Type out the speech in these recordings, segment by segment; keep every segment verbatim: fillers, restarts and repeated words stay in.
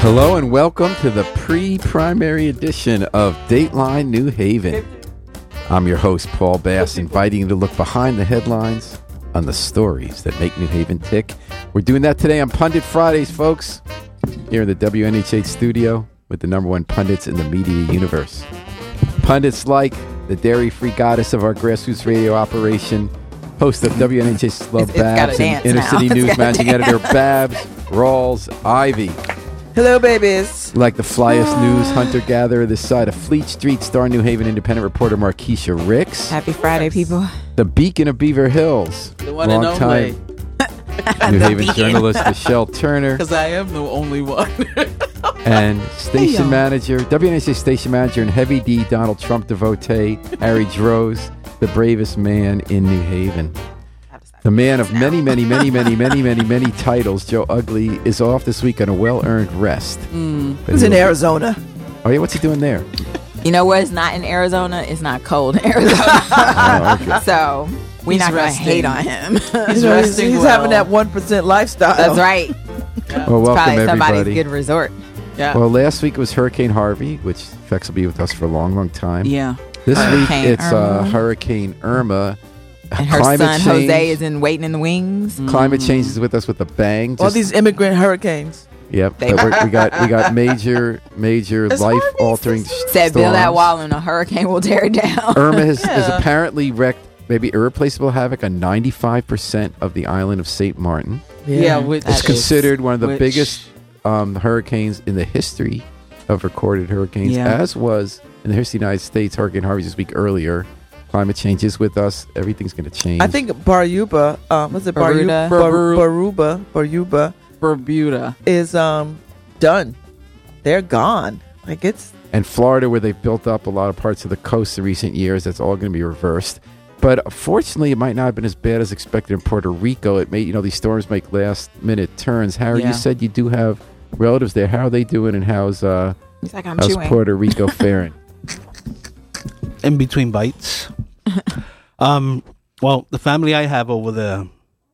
Hello and welcome to the pre-primary edition of Dateline New Haven. I'm your host, Paul Bass, inviting you to look behind the headlines on the stories that make New Haven tick. We're doing that today on Pundit Fridays, folks, here in the W N H H studio with the number one pundits in the media universe. Pundits like the dairy-free goddess of our grassroots radio operation, host of W N H H Love it's, Babs, it's and Inner now. City It's News managing dance. editor Babs Rawls Ivy. Hello, babies. Like the flyest news hunter-gatherer this side of Fleet Street, star New Haven independent reporter Markeisha Ricks. Happy Friday, people. The beacon of Beaver Hills. The one and only. New Haven journalist Michelle Turner. Because I am the only one. And station Hey, manager, W N H A station manager and heavy D Donald Trump devotee, Harry Droz, the bravest man in New Haven. The man of many, many, many, many, many, many, many titles, Joe Ugly, is off this week on a well-earned rest. Mm. He's in Arizona. Oh, yeah? What's he doing there? You know what? It's not in Arizona. It's not cold in Arizona. Oh, okay. So we're He's not going to resting. hate on him. He's You know, he's resting he's well. having that one percent lifestyle. That's right. Well, welcome, Probably somebody's everybody. good resort. Yeah. Well, last week was Hurricane Harvey, which Fex will be with us for a long, long time. yeah. This Hurricane week, it's uh, Irma. Hurricane Irma. And her Climate son, change. Jose, is in waiting in the wings. Climate change is with us with a bang. All Just- these immigrant hurricanes. Yep. They- but we're- we got we got major major It's life Harvey altering Said build that wall and a hurricane will tear it down. Irma has, has Yeah. apparently wreaked maybe irreplaceable havoc on ninety-five percent of the island of Saint Martin. Yeah. which It's That considered one of the which- biggest um, hurricanes in the history of recorded hurricanes, Yeah. as was in the history of the United States. Hurricane Harvey this week earlier. Climate change is with us. Everything's going to change. I think Baruba, um, what's it, Baruda. Baruba? Bar- Baru- Baruba, Baruba Bermuda. is um done. They're gone. Like it's and Florida, where they've built up a lot of parts of the coast in recent years, that's all going to be reversed. But fortunately, it might not have been as bad as expected in Puerto Rico. It may, you know, these storms make last-minute turns. Harry, Yeah. you said you do have relatives there. How are they doing, and how's uh, He's like, I'm how's chewing. Puerto Rico faring? In between bites. um, well, the family I have over there,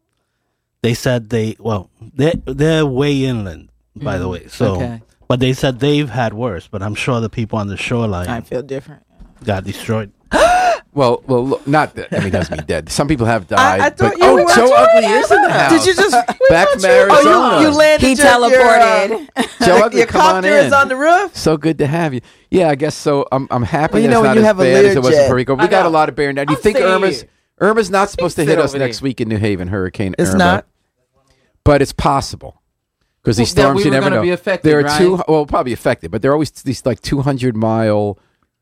they said they, well, they're, they're way inland, by the way. So, Okay. but they said they've had worse, but I'm sure the people on the shoreline I feel different. got destroyed. well, well, look, not that. I mean, doesn't mean dead. Some people have died. I, I thought but, you oh, were Joe Ugly is in the house. Did you just back from Oh, Arizona? you, you landed. He your, teleported. Your, Joe uh, Ugly, your come on copter in. is on the roof. So good to have you. Yeah, I guess so. I'm I'm happy Well, you that know, it's when not you as have a bad as it was in Learjet. Puerto Rico. We I got a know. lot of bear now. Do you I'm think saying Irma's it. Irma's not supposed to Sit hit us over next there. week in New Haven? Hurricane It's Irma, not. but it's possible because these Well, that storms we you were never gonna know. be affected, there are right? two. Well, probably affected, but there are always these like two hundred mile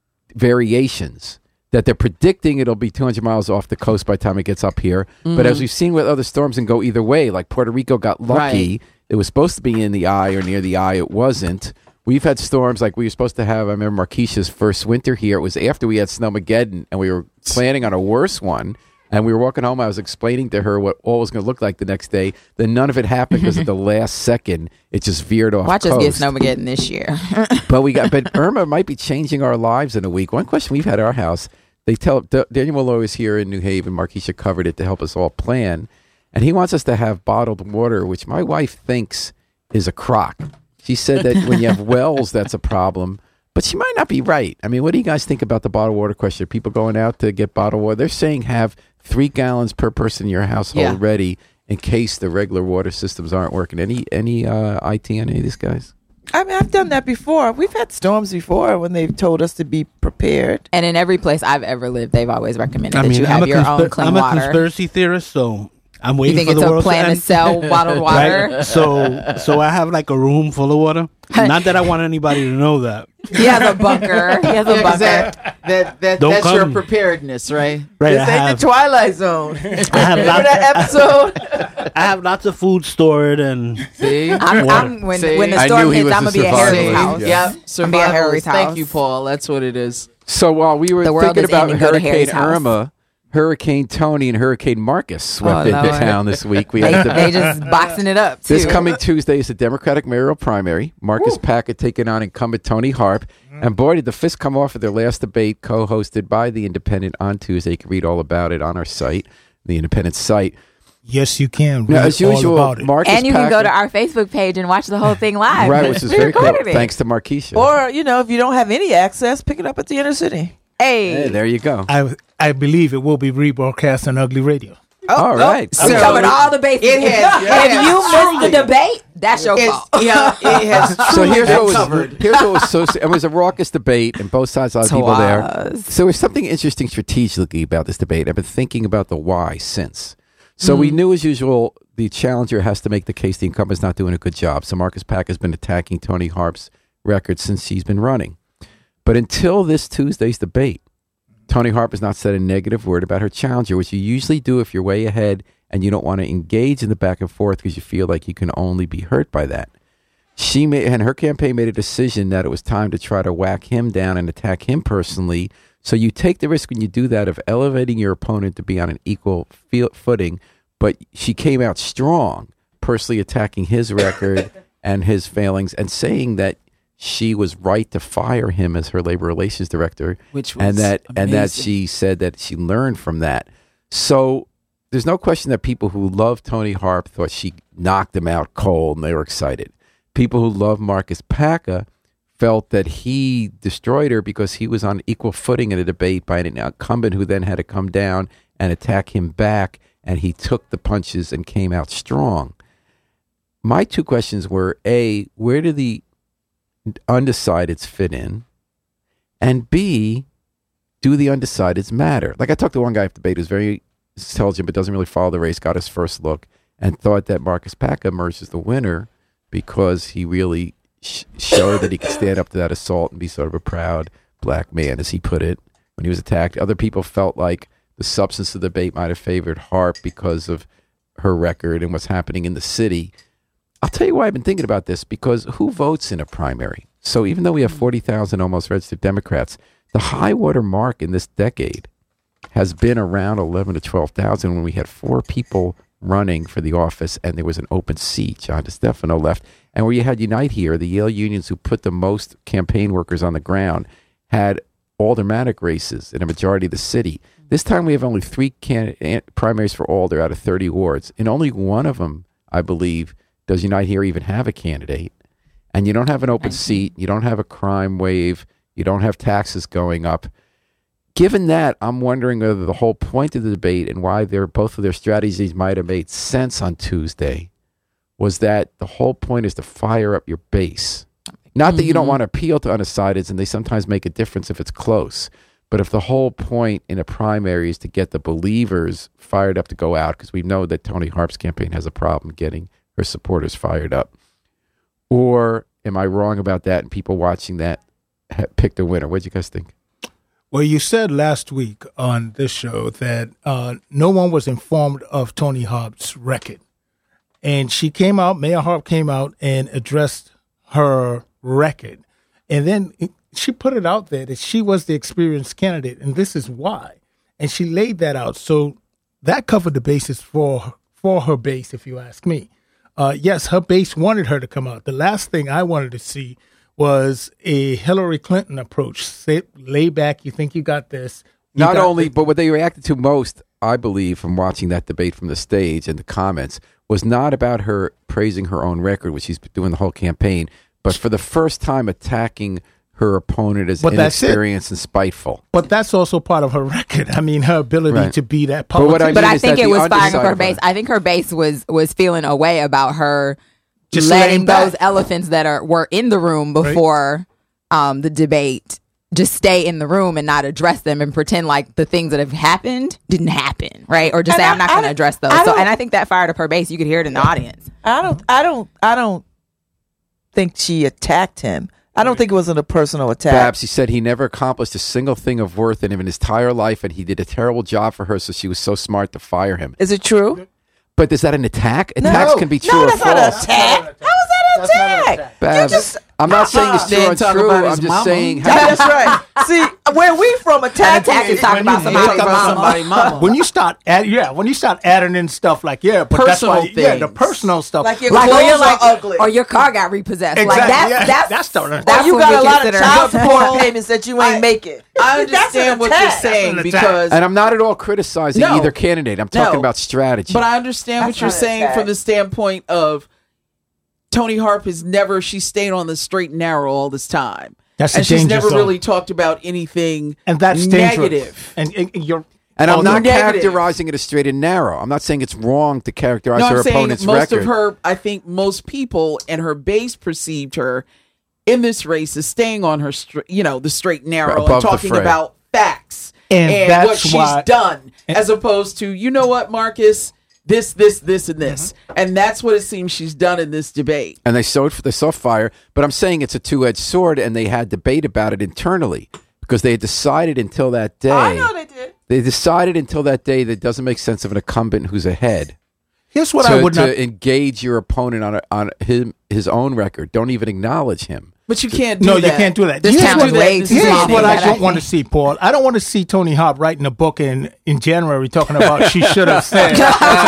variations that they're predicting it'll be two hundred miles off the coast by the time it gets up here. Mm-hmm. But as we've seen with other storms and go either way, like Puerto Rico got lucky. Right. It was supposed to be in the eye or near the eye. It wasn't. We've had storms like we were supposed to have. I remember Markeisha's first winter here. It was after we had Snowmageddon, and we were planning on a worse one. And we were walking home. I was explaining to her what all was going to look like the next day. Then none of it happened because at the last second, it just veered off Watch us coast. get Snowmageddon this year. But we got. But Irma might be changing our lives in a week. One question we've had at our house. They tell D- Daniel Willow is here in New Haven. Markeisha covered it to help us all plan, and he wants us to have bottled water, which my wife thinks is a crock. She said that when you have wells, that's a problem. But she might not be right. I mean, what do you guys think about the bottled water question? Are people going out to get bottled water? They're saying have three gallons per person in your household Yeah. ready in case the regular water systems aren't working. Any any uh, I T on any of these guys? I mean, I've done that before. We've had storms before when they've told us to be prepared. And in every place I've ever lived, they've always recommended I that mean, you I'm, have a, your consp- own clean I'm a water. conspiracy theorist, so I'm You waiting think for it's the a world plan to to end. sell bottled water? Right? So, so I have like a room full of water. Not that I want anybody to know that. He has a bunker. He has a Yeah, 'cause bunker. that, that, that, Don't that's your come. preparedness, right? Right, This I ain't have, the Twilight Zone. I have Remember lots. that episode? I have lots of food stored, and See? I'm, I'm, when, See? when the I storm knew he hits, was I'm a going to be at survivalist. Harry's house. Yeah. Yep. I'm be at Survival. Harry's Thank house. you, Paul. That's what it is. So while we were The world thinking is about ending. Go to Hurricane Harry's house. Irma, Hurricane Tony and Hurricane Marcus swept Oh, into Lord. town this week. We They, had the, they just boxing it up, too. this coming Tuesday is the Democratic mayoral primary. Marcus Packett taking on incumbent Tony Harp. And boy, did the fist come off at their last debate, co-hosted by The Independent on Tuesday. You can read all about it on our site, The Independent site. Yes, you can. Read Now, as all usual, about it. Marcus And you can go to Packer- our Facebook page and watch the whole thing live. right, which is We very cool. recorded it. Thanks to Markeisha. Or, you know, if you don't have any access, pick it up at the inner city. Hey. Hey, there you go. I I believe it will be rebroadcast on Ugly Radio. All right. We So- covered all the bases. It has- it if has you missed truly- the debate, that's your It's, fault. yeah, it has So truly here's been what was covered. here's what was so it was a raucous debate, and both sides, a lot of people there. Twas. So there's something interesting strategically about this debate. I've been thinking about the why since. So we knew, as usual, the challenger has to make the case the incumbent's not doing a good job. So Marcus Pack has been attacking Tony Harp's record since she's been running. But until this Tuesday's debate, Tony Harp has not said a negative word about her challenger, which you usually do if you're way ahead and you don't want to engage in the back and forth because you feel like you can only be hurt by that. She made, and her campaign made a decision that it was time to try to whack him down and attack him personally. So you take the risk when you do that of elevating your opponent to be on an equal field footing. But she came out strong, personally attacking his record and his failings, and saying that she was right to fire him as her labor relations director, Which was and that and that amazing. she said that she learned from that. So there's no question that people who love Tony Harp thought she knocked him out cold, and they were excited. People who love Marcus Packer felt that he destroyed her because he was on equal footing in a debate by an incumbent who then had to come down and attack him back, and he took the punches and came out strong. My two questions were, A, where do the undecideds fit in? And B, do the undecideds matter? Like I talked to one guy at the debate who's very intelligent but doesn't really follow the race, got his first look, and thought that Marcus Packer emerged as the winner because he really sh- showed that he could stand up to that assault and be sort of a proud black man, as he put it, when he was attacked. Other people felt like the substance of the debate might have favored Harp because of her record and what's happening in the city. I'll tell you why I've been thinking about this, because who votes in a primary? So even though we have forty thousand almost registered Democrats, the high water mark in this decade has been around eleven to twelve thousand when we had four people running for the office and there was an open seat. John DeStefano left. And where you had Unite Here, the Yale unions who put the most campaign workers on the ground, had aldermanic races in a majority of the city. This time we have only three can- primaries for Alder out of thirty wards. In only one of them, I believe, does Unite Here even have a candidate. And you don't have an open seat. You don't have a crime wave. You don't have taxes going up. Given that, I'm wondering whether the whole point of the debate and why their both of their strategies might have made sense on Tuesday was that the whole point is to fire up your base. Not that you don't want to appeal to undecideds, and they sometimes make a difference if it's close. But if the whole point in a primary is to get the believers fired up to go out, because we know that Tony Harp's campaign has a problem getting her supporters fired up. Or am I wrong about that, and people watching that ha- picked a winner? What do you guys think? Well, you said last week on this show that uh, no one was informed of Tony Harp's record. And she came out, Mayor Harp came out and addressed her record. And then it, she put it out there that she was the experienced candidate, and this is why. And she laid that out. So that covered the basis for, for her base, if you ask me. Uh, yes, her base wanted her to come out. The last thing I wanted to see was a Hillary Clinton approach. Sit, lay back. You think you got this. You Not got only, this. but what they reacted to most, I believe, from watching that debate from the stage and the comments, was not about her praising her own record, which she's been doing the whole campaign, but for the first time attacking her opponent as But that's it. inexperienced and spiteful. But that's also part of her record. I mean, her ability Right. to be that But what I politician. But mean I is think that it the was firing up her underside of base. I think her base was was feeling a way about her Just letting laying back. those elephants that are were in the room before um, the debate just stay in the room and not address them and pretend like the things that have happened didn't happen, right? Or just And say I- I'm not I going to don't- address those. I So, don't- and I think that fired up her base. You could hear it in the audience. I don't, I don't, I don't think she attacked him. I don't think it wasn't a personal attack. Babs, he said he never accomplished a single thing of worth in his entire life, and he did a terrible job for her, so she was so smart to fire him. Is it true? But is that an attack? Attacks can be true no, or that's not an false. attack. How is that an attack? Babs, You just- I'm not saying it's true Then or talk true. about I'm his just mama. saying. Yeah, that's right. See, Where we from? Attack Attack is is talking about When you somebody's talk about mama. somebody mama. When you start add, yeah, when you start adding in stuff like yeah, but Personal that's why, yeah, the things. personal stuff. like your Like, or clothes you're like, are ugly. or your car got repossessed. Exactly, Like that's yeah, that's that's the- that's Or you what got we a lot of consider- child support payments that you ain't I- making. I That's an understand what attack. you're saying That's an attack. because, And I'm not at all criticizing No. either candidate. I'm talking No. about strategy. but I understand That's what you're not an saying attack. from the standpoint of Tony Harp has never, she stayed on the straight and narrow all this time. That's and a she's danger never zone. really talked about anything and that's dangerous. negative. And, and you're And oh, I'm not negative. characterizing it as straight and narrow. I'm not saying it's wrong to characterize No, her I'm saying opponent's most record. of her, I think most people and her base perceived her in this race as staying on her, str- you know, the straight and narrow Above and the talking fray. about facts And and, that's what she's why- done, as opposed to, you know what, Marcus, this, this, this, and this, and that's what it seems she's done in this debate. and they sowed they saw fire. But I'm saying it's a two edged sword, and they had debate about it internally because they had decided until that day. I know they did. They decided until that day that it doesn't make sense of an incumbent who's ahead here's what to, I would to not. engage your opponent on a, on his his own record. Don't even acknowledge him. But you can't do No, that. you can't do that. This Here's town what- is way too Here's Here's small. what for I that, don't think. want to see, Paul. I don't want to see Tony Hart writing a book in, in January talking about she should have said.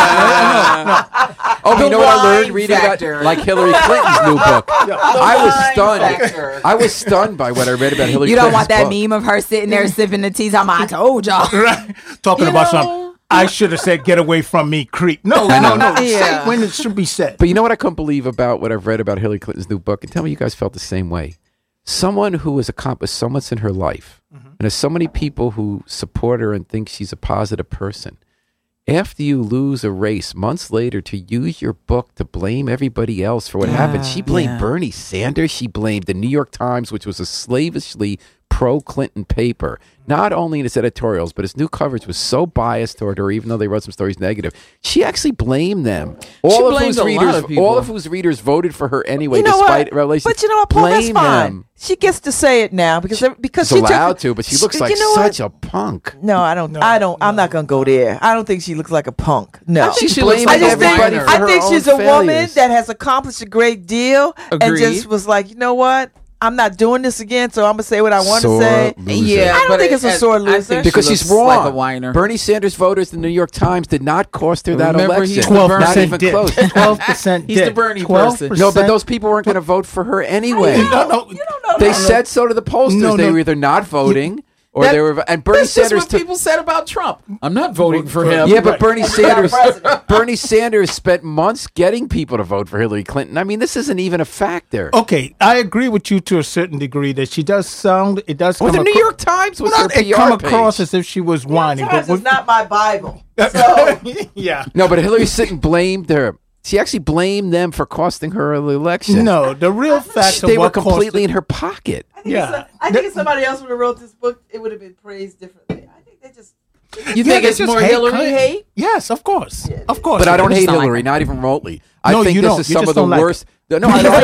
Oh, The you know what I wine learned reading factor. about like Hillary Clinton's new book? I was wine stunned. factor. I was stunned by what I read about Hillary You don't Clinton's want that book. meme of her sitting there sipping the tea. Talking about, I told y'all. Right? Talking You about know- something. I should have said, "Get away from me, creep." No, no, no. Yeah. Say when it should be said. But you know what I couldn't believe about what I've read about Hillary Clinton's new book? And tell me you guys felt the same way. Someone who has accomplished so much in her life, and there's so many people who support her and think she's a positive person. After you lose a race, months later, to use your book to blame everybody else for what happened. She blamed yeah. Bernie Sanders. She blamed the New York Times, which was a slavishly pro-Clinton paper. Not only in its editorials, but its new coverage was so biased toward her, even though they wrote some stories negative. She actually blamed them. All She of blamed whose a lot readers, of people. all of whose readers voted for her anyway, You know despite what? revelations. But you know what, Paul? That's Blame fine. them. She gets to say it now because because She's she took- allowed to, but she looks like you know what? such a punk. No, I don't. No, I don't. I'm no. not gonna go there. I don't think she looks like a punk. No, She's she looks blaming I like just a think everybody whiner. for I her think own she's a woman failures. that has accomplished a great deal and Agreed. just was like, you know what? I'm not doing this again, so I'm gonna say what I want to Sore say. loser. Yeah, I don't but think it- it's a it- sore I loser. think Because she she's looks wrong. like a whiner. Bernie Sanders voters in the New York Times did not cost her that Remember, election. he's the Twelve Bernie- Not even percent did. close. Twelve percent He's the did. Bernie twelve person. No, but those people weren't going to vote for her anyway. No, no. You don't know They that. said so to the pollsters. No, They no. were either not voting or That- they were. And Bernie That's just Sanders what took. people said about Trump. I'm not voting for him. Yeah, but Bernie Sanders, president. Bernie Sanders spent months getting people to vote for Hillary Clinton. I mean, this isn't even a factor. Okay, I agree with you to a certain degree that she does sound. It does. Well, come the New acro- York Times was Well, her not- it P come R across page. as if she was whining. Times but is not my Bible. So yeah. No, but Hillary Clinton blamed her. She actually blamed them for costing her the election. No, the real fact they of were what caused completely it- in her pocket. I think, Yeah. if, I think if somebody else would have wrote this book, it would have been praised differently. I think they just. You Yeah, think they it's just more hate Hillary Clinton. hate? Yes, of course, Yeah, of course. But I don't just hate don't like Hillary, her. not even remotely. I No, think you this don't. is You some just of the don't like worst. No, I don't.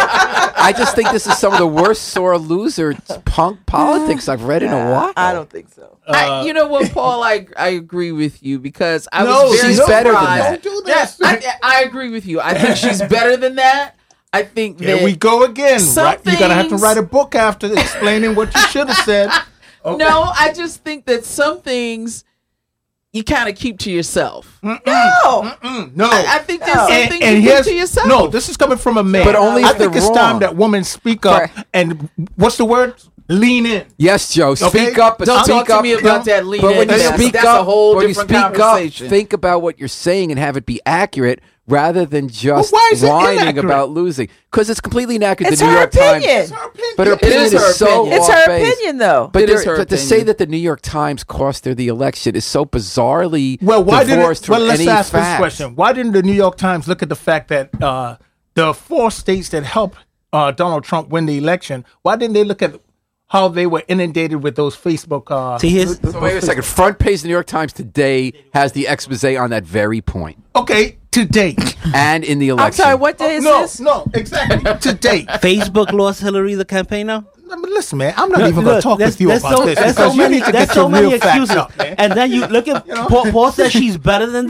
I just think this is some of the worst sore loser punk politics I've read in a while. I don't think so. I, you know what, Paul? I I agree with you because I No, was very she's better than surprised. that. Don't do Yeah, this. I, I agree with you. I think she's better than that. I think that Here we go again. some Right? You're gonna have to things- write a book after explaining what you should have said. Okay. No, I just think that some things you kind of keep to yourself. No. Mm, no. I, I think there's No. some and, things and you keep here's to yourself. no. This is coming from a man. But only I if think they're it's time wrong. that women speak up. For- And what's the word? Lean in. Yes, Joe. Speak Okay. up, but Don't speak talk to up. me about that lean But when in you mess. speak That's up, a whole when you different speak conversation. up, think about what you're saying and have it be accurate rather than just Well, why is it whining inaccurate? about losing. Because it's completely inaccurate. It's the New her York opinion. Times, It's her but her It opinion is is, her so opinion. It's her off-base. opinion, though. But, It there- is her but to say opinion. that the New York Times cost her the election is so bizarrely Well, why didn't? divorced Well, from let's any ask facts. this question: why didn't the New York Times look at the fact that uh, the four states that helped uh, Donald Trump win the election? Why didn't they look at how they were inundated with those Facebook? Uh, See, here's So wait a second. Front page of the New York Times today has the expose on that very point, okay, to date. and in the I'm election. sorry. What day is no, this? no, exactly to date. Facebook lost Hillary the campaign now. I mean, listen, man, I'm not Look, even going to look, talk there's- with you there's about so, this there's because so you many, need to there's get so your many real facts excuses. up, man. And then you look at know? Paul, Paul says she's better than this.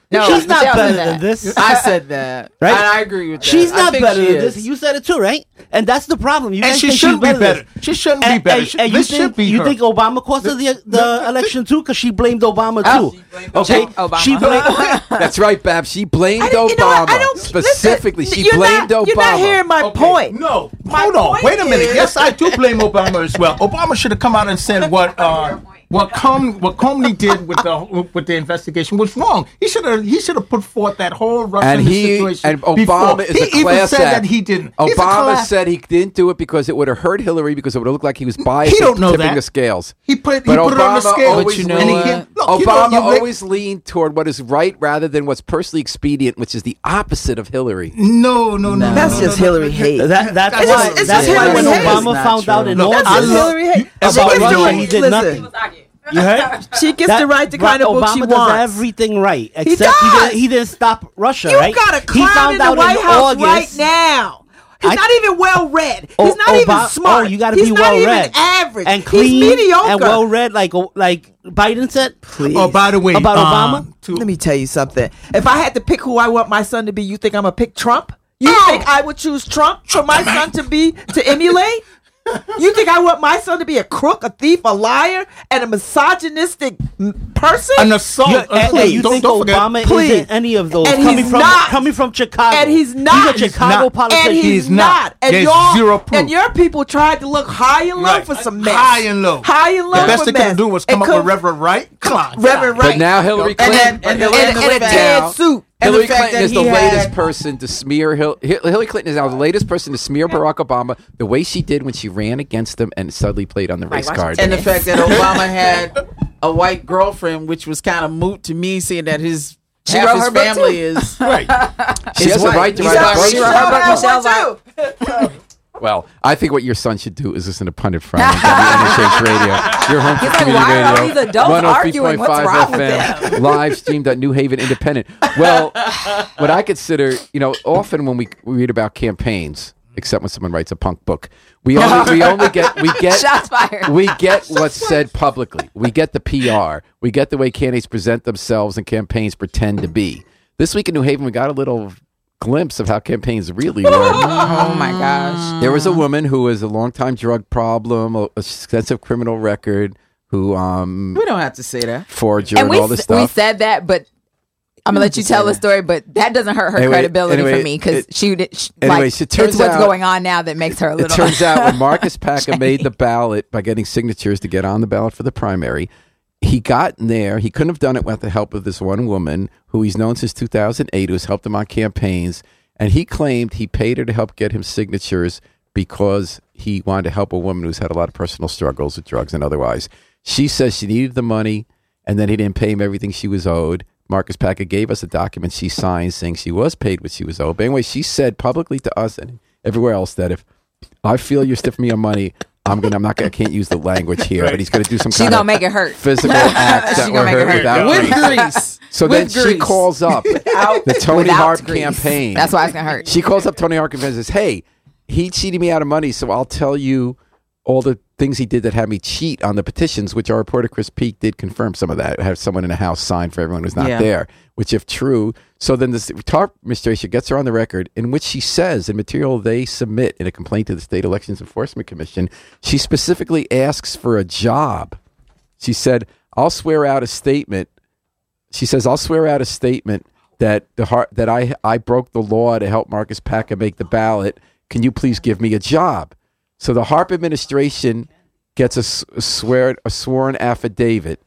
No, she's not Michelle better said than that. this. I said that. Right? And I agree with that. She's I not think better she than is. this. You said it too, right? And that's the problem. You And guys she think shouldn't she's be better. better. She shouldn't be And, better. and, She- and you this think should be you her. think Obama caused her the the election too because she blamed Obama Oh. too. She blamed Okay, Obama. she blamed. That's right, Bab. She blamed I didn't- you know what? Obama I don't- specifically. listen, she you're blamed not, Obama. You're not hearing my Okay, point. No, My hold on. point Wait a minute. is- Yes, I do blame Obama as well. Obama should have come out and said what uh, what Com what Comey did with the with the investigation was wrong. He should have he should have put forth that whole Russian And he situation and Obama before. is he a even class said act. that he didn't. He's a Obama class- said he didn't do it because it would have hurt Hillary because it would have looked like he was biased. He don't and know tipping that. the scales. He put But he put it on the Obama scale. always But you know and he what? can't- look, you know, Obama you make- always leaned toward what is right rather than what's personally expedient, which is the opposite of Hillary. No, no, no. That's no, just no, no. Hillary hate. That, that's It's why. just- it's that's just why when Hillary hate. Obama It's found not out in true. Look, That's I just love- Hillary hate. you- She about gets Russia, the he right- did listen, nothing. You heard? She gets That- to write the kind of Obama book she does wants. everything right, He except he, does. didn't, he didn't stop Russia. You right? got a he clown found in the out White in House August. right now. He's I- not even well read. Oh, He's not even Oba- smart. Oh, you got to He's be not well even read average. and He's clean mediocre. and well read, like like Biden said. Please. Oh, by the way, About um, Obama? to- Let me tell you something. If I had to pick who I want my son to be, you think I'm gonna pick Trump? You Oh. think I would choose Trump for my son to be to emulate? You think I want my son to be a crook, a thief, a liar, and a misogynistic m- person? an assault. You, uh, and, and you don't, think don't forget- Obama Please. isn't any of those And coming he's from not. coming from Chicago? And he's not. He's a He's Chicago not. politician. and he's, He's not. not. And There's y'all, zero proof. and your people tried to look high and low Right. for some mess. High and low. High and low The best for they mess. could do was And come up come- with Reverend Wright. Come on, Reverend But Wright. now Hillary and Clinton, then, and, the- and, and and a the tan fact- suit. And Hillary the fact Clinton that is the he latest had- person to smear Hil- Hil- Hillary Clinton is now the latest person to smear Barack Obama the way she did when she ran against him and suddenly played on the race watch card. And the fact that Obama had a white girlfriend, which was kind of moot to me, seeing that his She half wrote his her book, family too. is Right. she is has the white. right to You write saw- a book. she wrote her book. Michelle's like, Well, I think what your son should do is listen to Pundit Friday on W N H H Radio. Your home for He's like, community why are all radio. these adults arguing? What's wrong with F M, live streamed at New Haven Independent. Well, what I consider, you know, often when we, we read about campaigns, except when someone writes a punk book, we only we only get we get shots fired. we get what's said publicly. We get the P R. We get the way candidates present themselves and campaigns pretend to be. This week in New Haven, we got a little glimpse of how campaigns really work. Oh my gosh. There was a woman who was a longtime drug problem, a, a extensive criminal record, who um We don't have to say that. forger And and we all this s- we stuff. said that, but I'm gonna let you tell the story. But that doesn't hurt her Anyway- credibility anyway, for me because it- she, did- she anyway, like so it turns it's what's out- going on now that makes her a It little. turns out when Marcus Packer made the ballot by getting signatures to get on the ballot for the primary, he got in there. He couldn't have done it without the help of this one woman who he's known since two thousand eight, who's helped him on campaigns. And he claimed he paid her to help get him signatures because he wanted to help a woman who's had a lot of personal struggles with drugs and otherwise. She says she needed the money, and then he didn't pay him everything she was owed. Marcus Packer gave us a document she signed saying she was paid what she was owed. But anyway, she said publicly to us and everywhere else that if I feel you're stiffing me on money, I'm gonna. I'm not gonna. I can't use the language here, but he's gonna do some She's kind gonna of make it hurt. physical act She's that gonna will make hurt it hurt. without With grease. grease. So With then she grease. calls up the Tony Without Hart grease. campaign. That's why it's gonna hurt. She calls up Tony Hart campaign and says, "Hey, he cheated me out of money, so I'll tell you all the things he did that had me cheat on the petitions," which our reporter Chris Peake did confirm some of that. Have someone in the house sign for everyone who's not Yeah. there, which if true. So then the Tarp administration gets her on the record in which she says in material they submit in a complaint to the State Elections Enforcement Commission, she specifically asks for a job. She said, I'll swear out a statement. She says, I'll swear out a statement that the heart, that I I broke the law to help Marcus Packer make the ballot. Can you please give me a job? So the Harp administration gets a, s- a swear a sworn affidavit.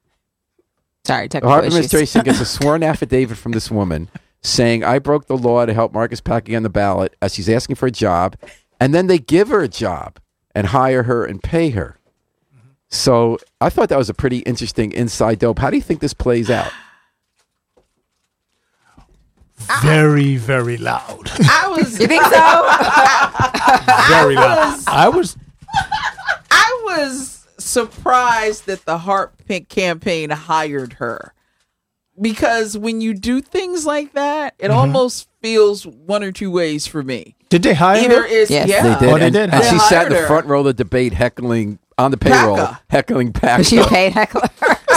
Sorry, The technical Harp issues. administration gets a sworn affidavit from this woman saying, I broke the law to help Marcus Packer on the ballot as she's asking for a job. And then they give her a job and hire her and pay her. So I thought that was a pretty interesting inside dope. How do you think this plays out? Very, very loud. I was You think so? Very loud. I was. I was surprised that the Heart Pink campaign hired her. Because when you do things like that, it almost feels one or two ways for me. Did they hire Either her? it's Yes. yeah, They did. Oh, they and, did and hire she her. sat in the Hired her. front row of the debate heckling on the payroll, Packer. heckling Packer. Was she a paid heckler?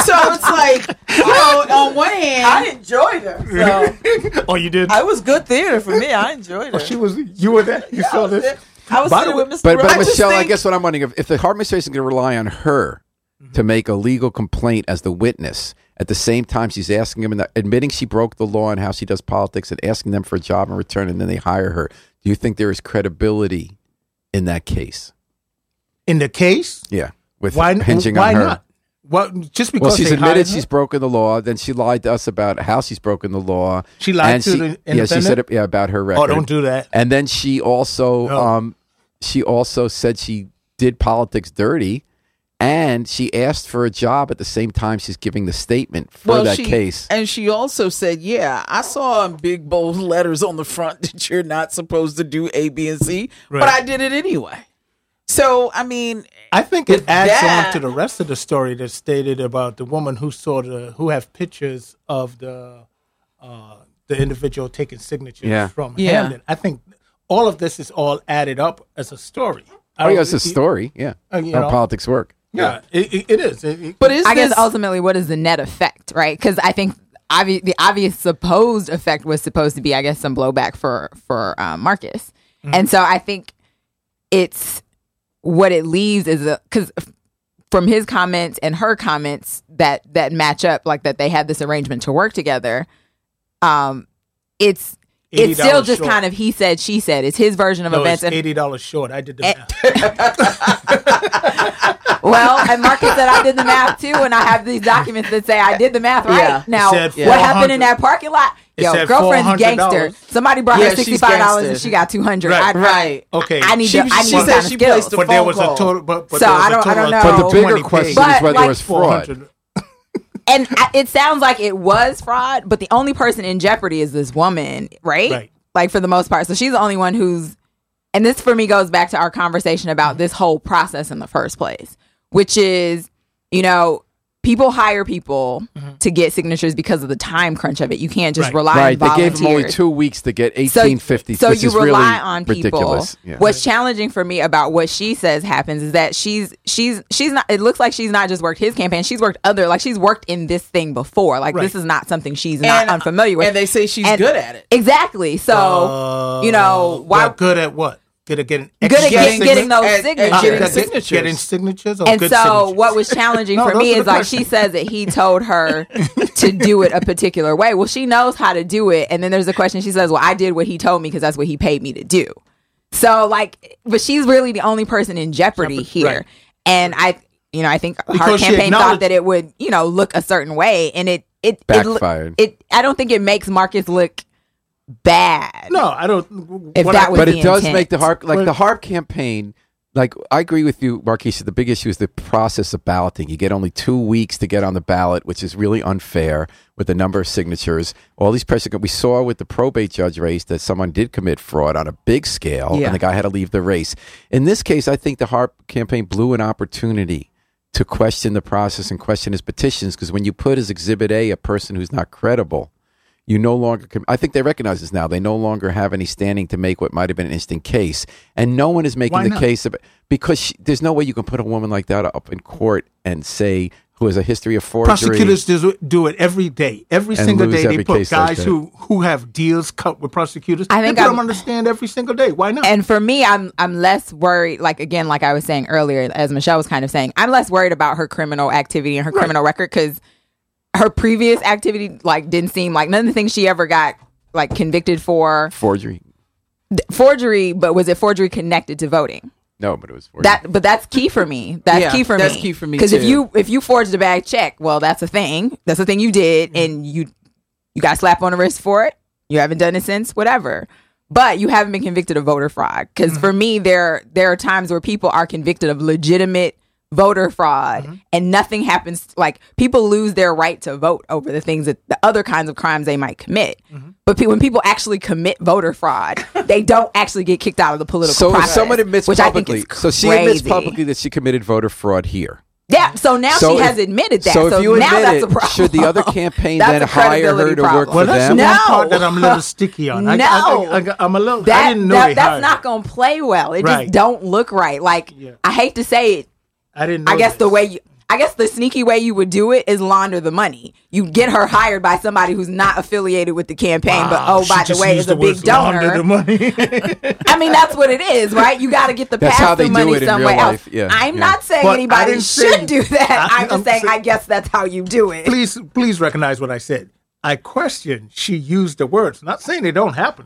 So it's like, you know, on one hand, I enjoyed her. So Oh, you did? I was good theater for me. I enjoyed her. Oh, she was. You were there. You Yeah, saw I was this. there. I was By sitting the way- with Mister But, but Rogers. just Michelle, I think- guess what I'm wondering, if, if the Hart administration is going to rely on her to make a legal complaint as the witness, at the same time she's asking them, and admitting she broke the law and how she does politics and asking them for a job in return, and then they hire her, do you think there is credibility in that case? In the case, Yeah, with why? hinging Why on her. not? Well, just because Well, she's they admitted hired she's her? broken the law. Then she lied to us about how she's broken the law. She lied And to she- the Yeah, she Independent? said it, yeah, about her record. Oh, don't do that. And then she also, No. um, she also said she did politics dirty, and she asked for a job at the same time she's giving the statement for well, that she, case. and she also said, "Yeah, I saw in big bold letters on the front that you're not supposed to do A, B, and C, but Right. I did it anyway." So, I mean, I think it With adds that- on to the rest of the story that stated about the woman who saw the who have pictures of the uh, the individual taking signatures Yeah. from Yeah. Hamden. I think all of this is all added up as a story. Oh, yeah, it's a story. Yeah, Uh, you how know. politics work. Yeah, it, it, it is. It, it- but is I guess this, ultimately, what is the net effect, right? Because I think obvi- the obvious supposed effect was supposed to be, I guess, some blowback for for um, Marcus, and so I think it's what it leaves is a because from his comments and her comments that that match up, like that they had this arrangement to work together. Um, it's it's still eighty dollars just short. kind of he said she said. It's his version of no, events, it's and eighty dollars short. I did the Eh, math. well, and Marcus said I did the math too, and I have these documents that say I did the math right. Yeah. Now, It said what happened in four hundred that parking lot? It Yo, said girlfriend's four hundred gangster. dollars. Somebody brought Yeah, her she's sixty five dollars and gangster. she got two hundred. Right. I, Right. Okay. I need She- to, I she need said kind of she skills. placed a but there phone was call. a total. But, but So there was I a don't- I total don't of know. But the bigger twenty question pages. is But, whether like- it was fraud. four hundred And I- it sounds like it was fraud, but the only person in jeopardy is this woman, right? Right. Like for the most part. So she's the only one who's, and this for me goes back to our conversation about this whole process in the first place, which is, you know, people hire people to get signatures because of the time crunch of it. You can't just Right. rely Right, on they gave him only volunteers. two weeks to get So- eighteen fifty, So which you is rely really on people. ridiculous. Yeah. What's challenging for me about what she says happens is that she's she's she's not. It looks like she's not just worked his campaign. She's worked other. Like she's worked in this thing before. Like Right. this is not something she's not And- unfamiliar with. and they say she's And- good at it. Exactly. So Uh, you know why? well, good at what? Good at getting Good at extra getting, signa- getting those at- at signatures. Ah, getting get- signatures. Getting signatures or And good so signatures? what was challenging No, for those me are is the like she questions. says that he told her to do it a particular way. Well, she knows how to do it. And then there's a question. She says, well, I did what he told me because that's what he paid me to do. So like, but she's really the only person in jeopardy Jeopardy, here. right. And I, you know, I think her Because she campaign thought acknowledged- that it would, you know, look a certain way. And it, it, it, Backfired. it, I don't think it makes Marcus look bad. No, I don't. If what that I- was But the it does intent. make the HARP, like Well- the HARP campaign, like I agree with you, Marquise, the big issue is the process of balloting. You get only two weeks to get on the ballot, which is really unfair with the number of signatures. All these pressure, we saw with the probate judge race that someone did commit fraud on a big scale, Yeah. and the guy had to leave the race. In this case, I think the HARP campaign blew an opportunity to question the process and question his petitions, because when you put as Exhibit A a person who's not credible, you no longer can, I think they recognize this now. They no longer have any standing to make what might have been an instant case. And no one is making Why the not? case of it because she, there's no way you can put a woman like that up in court and say, who has a history of forgery. Prosecutors do, do it every day. Every And single lose day, they every put case like guys that. who, who have deals cut with prosecutors. I think they put I'm- them on the stand every single day. Why not? And for me, I'm I'm less worried. Like again, like I was saying earlier, as Michelle was kind of saying, I'm less worried about her criminal activity and her Right. criminal record because her previous activity like didn't seem like none of the things she ever got like convicted for Forgery. forgery. But was it forgery connected to voting? No, but it was forgery. That, but that's key for me. That's Yeah, key for that's me. key for me, Because if too. you if you forged a bad check, well, that's a thing. That's a thing you did, and you you got slapped on the wrist for it. You haven't done it since, whatever. But you haven't been convicted of voter fraud. Because Mm-hmm. for me, there there are times where people are convicted of legitimate voter fraud, Mm-hmm. and nothing happens. Like people lose their right to vote over the things that the other kinds of crimes they might commit. Mm-hmm. But pe- when people actually commit voter fraud, they don't actually get kicked out of the political so if process. someone admits which publicly, I think is so she admits crazy. publicly that she committed voter fraud here. Yeah, so now So she if- has admitted that. So So, if you now admit that's it, a problem. should the other campaign That's then a hire her credibility to work problem. for well, that's them? the No. one part that I'm a little sticky on. I, No. I, I, I, am a little. I that, didn't know that- they that's hired not her. going to play well. It Right. just don't look right. Like Yeah. I hate to say it. I didn't. Know I guess this. the way you I guess the sneaky way you would do it is launder the money. You get her hired by somebody who's not affiliated with the campaign, but oh, by the way, is a big donor. The money. I mean, that's what it is, right? You got to get the That's how pass they through do money it in somewhere real else. life. Yeah, I'm yeah. not saying But I anybody didn't should say- do that. I- I'm just I'm saying, say- I guess that's how you do it. please, please recognize what I said. I question she used the words. Not saying they don't happen.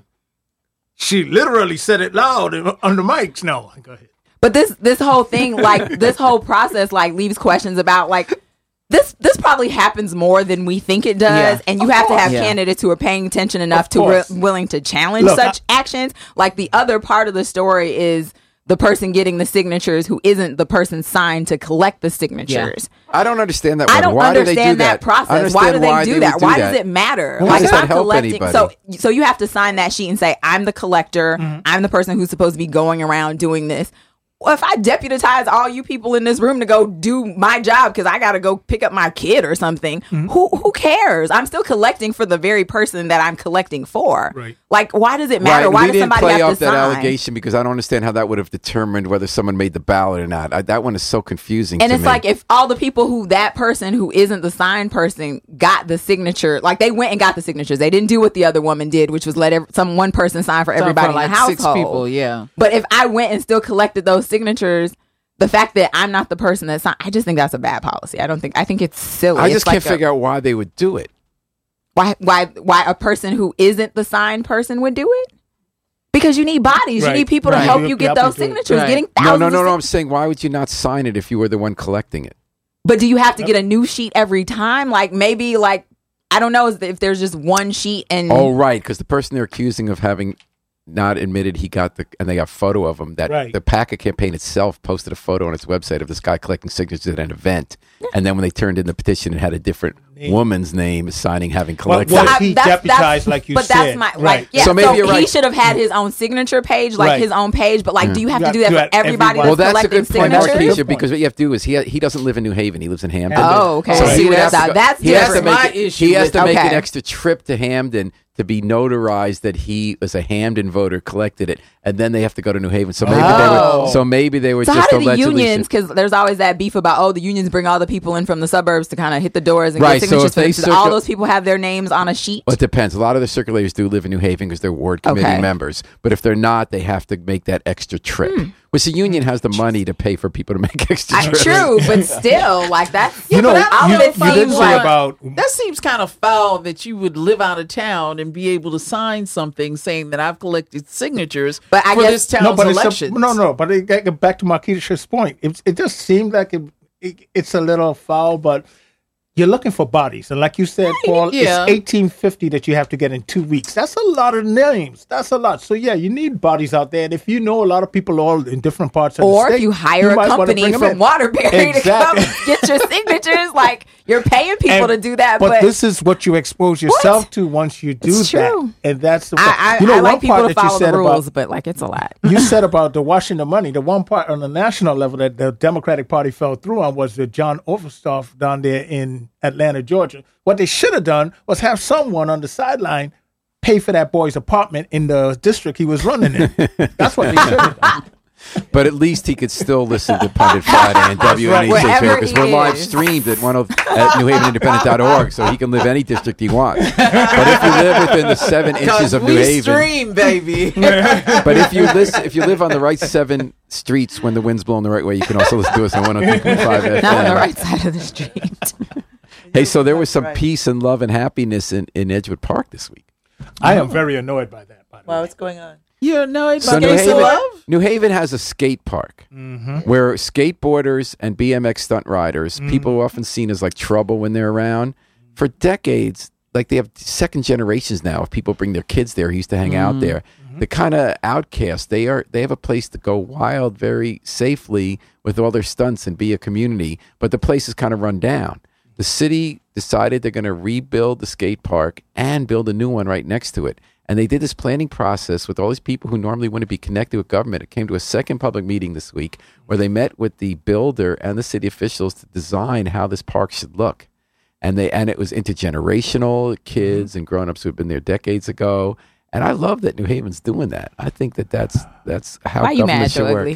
She literally said it loud on the mics. No, go ahead. But this this whole thing, like this whole process, like leaves questions about like this. This probably happens more than we think it does, Yeah. and you Of have to have course. candidates who are paying attention enough Of to re- course. willing to challenge Look, such actions. Like the other part of the story is the person getting the signatures who isn't the person signed to collect the signatures. I don't understand that. I one. don't why do they understand do that, I process. understand Why do they do would that? Why that. does it matter? How like does if that I'm help collecting, anybody? so so you have to sign that sheet and say, I'm the collector. Mm-hmm. I'm the person who's supposed to be going around doing this. Well, if I deputize all you people in this room to go do my job because I got to go pick up my kid or something, Mm-hmm. who who cares? I'm still collecting for the very person that I'm collecting for. Right. Like, why does it matter? Right, Why we does didn't somebody play have off to that sign? allegation because I don't understand how that would have determined whether someone made the ballot or not. I, that one is so confusing. And to it's me. like if all the people who that person who isn't the signed person got the signature, like they went and got the signatures. They didn't do what the other woman did, which was let every, some one person sign for everybody For like in the household. six people, yeah. But if I went and still collected those signatures, the fact that I'm not the person that signed, I just think that's a bad policy. I don't think. I think it's silly. I It's just like can't a- figure out why they would do it. why why why a person who isn't the signed person would do it. Because you need bodies, you Right, need people to right. help You- you you get have to those do it. signatures. Right. Getting No, thousands. no, no, of no. sig- I'm saying, why would you not sign it if you were the one collecting it? But do you have to get a new sheet every time? Like maybe like I don't know is if there's just one sheet and Oh, right, because the person they're accusing of having not admitted he got the, and they got a photo of him, that Right. the PACA campaign itself posted a photo on its website of this guy collecting signatures at an event. And then when they turned in the petition, it had a different woman's name signing having What, collected what it. if he that's- deputized that's- like you but said? that's my right. like yeah. So So, maybe you're he right. should have had his own signature page, like Right. his own page. But like, do you have You to do got- that you for got everybody everyone. Well, that's that's a collecting good point, signatures? Good Markeisha, point. because what you have to do is he he doesn't live in New Haven; he lives in Hampton. Oh, okay. So See, he would that's- have to go- that's he has to different. make My it- issue he has with- to make an Okay. extra trip to Hamden to be notarized that he was a Hamden voter, collected it, and then they have to go to New Haven. So maybe they Oh. were. So maybe they were So just how do the allegedly. unions? Because there's always that beef about oh the unions bring all the people in from the suburbs to kind of hit the doors and Right, get so signatures. if they for them. Do all circle- those people have their names on a sheet? Well, it depends. A lot of the circulators do live in New Haven because they're ward committee Okay. members. But if they're not, they have to make that extra trip. Which the union has the money to pay for people to make extra I, trips. true, but still, like that's You know, but I you, don't know you if I did was say right. about That seems kind of foul that you would live out of town and be able to sign something saying that I've collected signatures But I for guess- this town's no, but it's elections. a, no, no. But it, get back to Markeisha's point. It, it just seemed like it, it, it's a little foul, but you're looking for bodies, and like you said, Paul, Yeah. it's eighteen fifty that you have to get in two weeks. That's a lot of names. That's a lot. So yeah, you need bodies out there. And if you know a lot of people all in different parts of the or state, if you hire a might wanna company bring 'em from in. Waterbury Exactly. to come get your signatures, like you're paying people And- to do that. But, But, this is what you expose yourself to once you do It's that, true. and that's the. I, I, you know, I one like people part to that you follow the said rules, about but like it's a lot. you said about the washing the money. The one part on the national level that the Democratic Party fell through on was the John Overstoff down there in Atlanta, Georgia. What they should have done was have someone on the sideline pay for that boy's apartment in the district he was running in. That's what they should have done. But at least he could still listen to Pundit Friday and W N E C Wherever because he we're live is. streamed at one of at new haven independent dot org, so he can live any district he wants. But if you live within the seven inches of we New Haven, stream, baby. but if you listen, if you live on the right seven streets when the wind's blowing the right way, you can also listen to us on one hundred two point five F M. Not on the right side of the street. Hey, so there was some peace and love and happiness in, in Edgewood Park this week. I am very annoyed by that. By the Wow, way. what's going on? You know about So New Gates of Haven, Love? New Haven has a skate park where skateboarders and B M X stunt riders, people who are often seen as like trouble when they're around, for decades, like they have second generations now of people bring their kids there who used to hang out there. The kind of outcasts, they are they have a place to go wild very safely with all their stunts and be a community, but the place is kind of run down. The city decided they're going to rebuild the skate park and build a new one right next to it. And they did this planning process with all these people who normally wouldn't be connected with government. It came to a second public meeting this week where they met with the builder and the city officials to design how this park should look. And they and it was intergenerational, kids and grown-ups who had been there decades ago. And I love that New Haven's doing that. I think that that's that's how Why are you government mad, should Joe work. Ugly?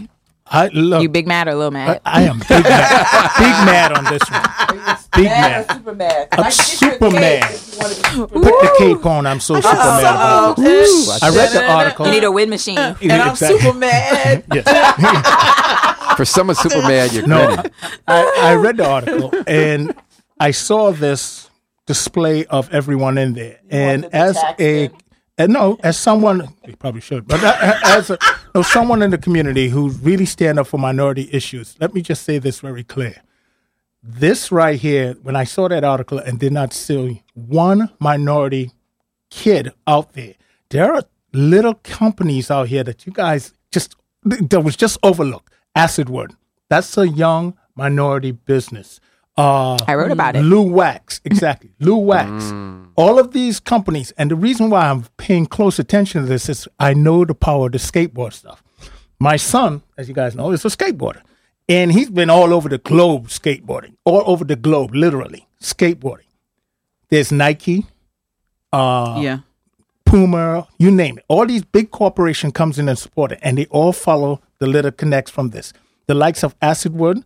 I look. You big mad or little I, mad? I am big mad, big mad on this one. Big mad. Super mad. I'm super mad. Put the cape on. I'm so super mad. About it. Ooh, I read the article. You need a wind machine. and I'm Exactly. super mad. Yes. For someone super mad, you're No, grinning. I, I read the article and I saw this display of everyone in there. And wanted to as tax a, them. and no, as someone, you probably should, but a- as a, no, someone in the community who really stand up for minority issues, let me just say this very clear. This right here, when I saw that article and did not see one minority kid out there, there are little companies out here that you guys just, that was just overlooked. Acidwood, that's a young minority business. Uh, I wrote about it. Lou Wax, exactly. Lou Wax. All of these companies, and the reason why I'm paying close attention to this is I know the power of the skateboard stuff. My son, as you guys know, is a skateboarder. And he's been all over the globe skateboarding, all over the globe, literally, skateboarding. There's Nike, uh, Yeah. Puma, you name it. All these big corporations comes in and support it, and they all follow the little connects from this. The likes of Acidwood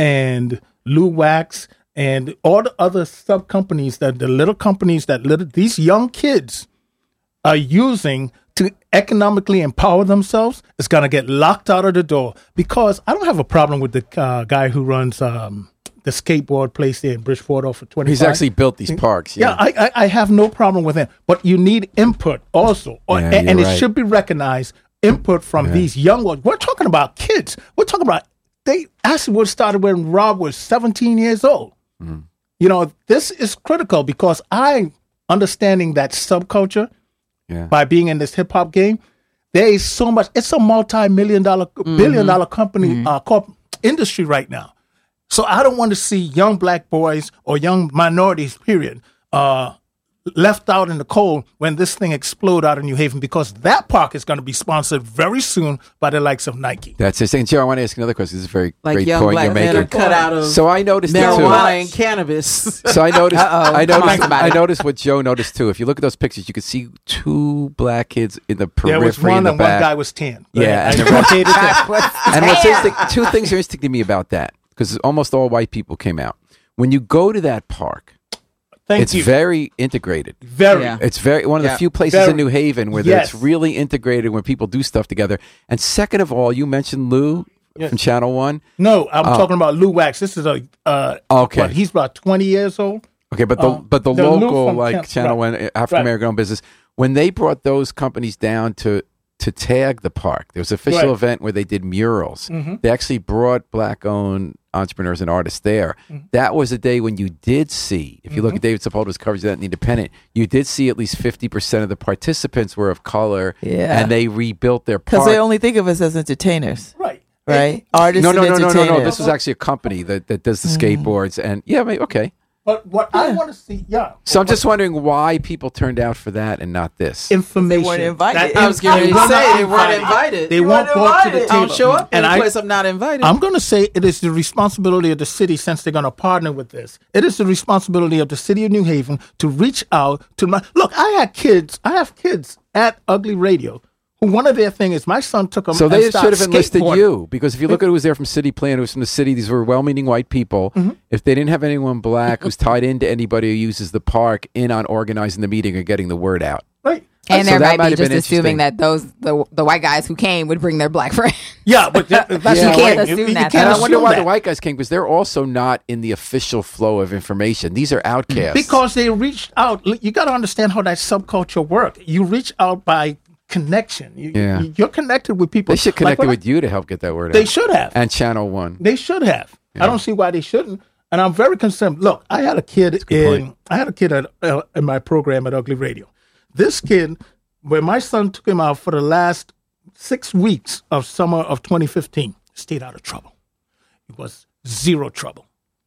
and Lou Wax and all the other sub companies that the little companies that little these young kids are using to economically empower themselves is going to get locked out of the door. Because I don't have a problem with the uh, guy who runs um, the skateboard place there in Bridgeport for twenty-five. He's actually built these parks. Yeah, Yeah. I, I I have no problem with him, but you need input also, Or- Yeah, and, and you're it right. should be recognized. Input from these young ones. We're talking about kids. We're talking about they Acidwood started when Rob was seventeen years old. Mm-hmm. You know, this is critical because I understanding that subculture Yeah. by being in this hip hop game. There is so much. It's a multi-million dollar, billion dollar company, uh, corp industry right now. So I don't want to see young black boys or young minorities, period, uh, left out in the cold when this thing explode out in New Haven, because that park is going to be sponsored very soon by the likes of Nike. That's it. And Joe, I want to ask another question. This is a very Like great young point black you're men are making. cut out of So I noticed it marijuana too. and cannabis. So I noticed. Uh-oh. I Come on, noticed. somebody. I noticed what Joe noticed too. If you look at those pictures, you could see two black kids in the There periphery was in one the and one back. guy was tan. Yeah, and I the rest- hated that. And what's interesting, two things are interesting to me about that, because almost all white people came out. When you go to that park, Thank it's you. very integrated. Very. Yeah. It's very one of Yeah. the few places Very. in New Haven where Yes. it's really integrated when people do stuff together. And second of all, you mentioned Lou Yes. from Channel One. No, I'm Oh. talking about Lou Wax. This is a uh, Okay. what, he's about twenty years old. Okay, but the Uh, but the, the Lou local from like Chan- Channel right. One African American owned business, when they brought those companies down to to tag the park, there was an official Right. Mm-hmm. event where they did murals. They actually brought black owned entrepreneurs and artists there. Mm-hmm. That was a day when you did see, if you look at David Sepulveda's coverage of that in the Independent, you did see at least fifty percent of the participants were of color, Yeah. and they rebuilt their Because park. they only think of us as entertainers, Right. right? Artists no, no, and no, no, no, entertainers. no. This was actually a company that, that does the Mm. skateboards, and yeah, I mean, okay. But what I want to see, yeah. So I'm just wondering why people turned out for that and not this. information. They weren't invited. I was getting ready to say they weren't invited. They won't brought to the invited. table. I don't show up in And a I, place I'm not invited. I'm going to say it is the responsibility of the city, since they're going to partner with this. It is the responsibility of the city of New Haven to reach out to my. Look, I had kids. I have kids at Ugly Radio who one of their thing is my son took them. So and they should started have enlisted skateboarding. you, because if you look at who was there from City Plan, who was from the city, these were well-meaning white people. Mm-hmm. If they didn't have anyone black who's tied into anybody who uses the park in on organizing the meeting or getting the word out. Right. And So there that might might be have just been assuming interesting. that those the the white guys who came would bring their black friends. Yeah, but that, that's Yeah. the You point. can't assume that, can't And I wonder assume why that. the white guys came, because they're also not in the official flow of information. These are outcasts. Because they reached out. Look, you got to understand how that subculture work. You reach out by connection. You, Yeah. You're connected with people. they should Like connect when I- with you to help get that word out. They should have. And Channel One. They should have. I don't see why they shouldn't. And I'm very concerned. Look, I had a kid good in point. I had a kid at, uh, in my program at Ugly Radio. This kid, when my son took him out for the last six weeks of summer of twenty fifteen, stayed out of trouble. It was zero trouble.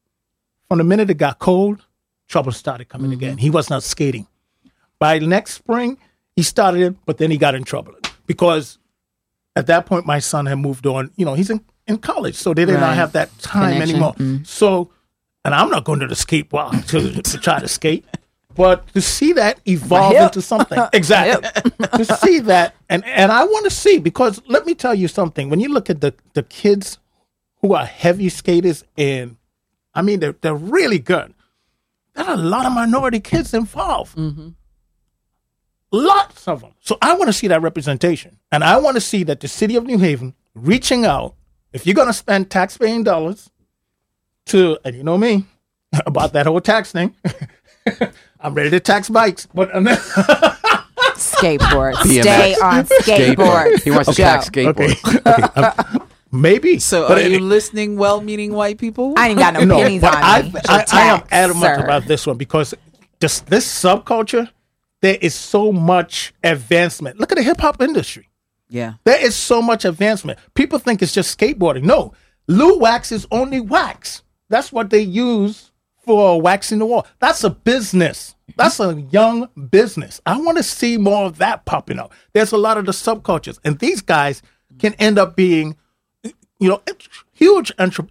From the minute it got cold, trouble started coming Mm-hmm. again. He was not skating. By next spring, he started it, but then he got in trouble because at that point my son had moved on. You know, he's in, in college, so they did not Right. have that time Connection. anymore. So, and I'm not going to the skate park to, to try to skate. But to see that evolve hip. into something, exactly. To see that, and and I want to see, because let me tell you something. When you look at the the kids who are heavy skaters, and I mean they're they're really good. There are a lot of minority kids involved. Mm-hmm. Lots of them. So I want to see that representation. And I want to see that the city of New Haven reaching out, if you're going to spend taxpaying dollars to, and you know me, about that whole tax thing, I'm ready to tax bikes. But Skateboard. B M X. Stay on skateboard. He wants to Joe. tax skateboards. okay, um, maybe. So but are it- you listening, well-meaning white people? I ain't got no, no, pennies but on I, me. I, I am Tax, adamant sir. about this one because this this subculture, there is so much advancement. Look at the hip hop industry. Yeah. There is so much advancement. People think it's just skateboarding. No, Lou Wax is only wax. That's what they use for waxing the wall. That's a business. That's a young business. I want to see more of that popping up. There's a lot of the subcultures, and these guys can end up being, you know, huge entre-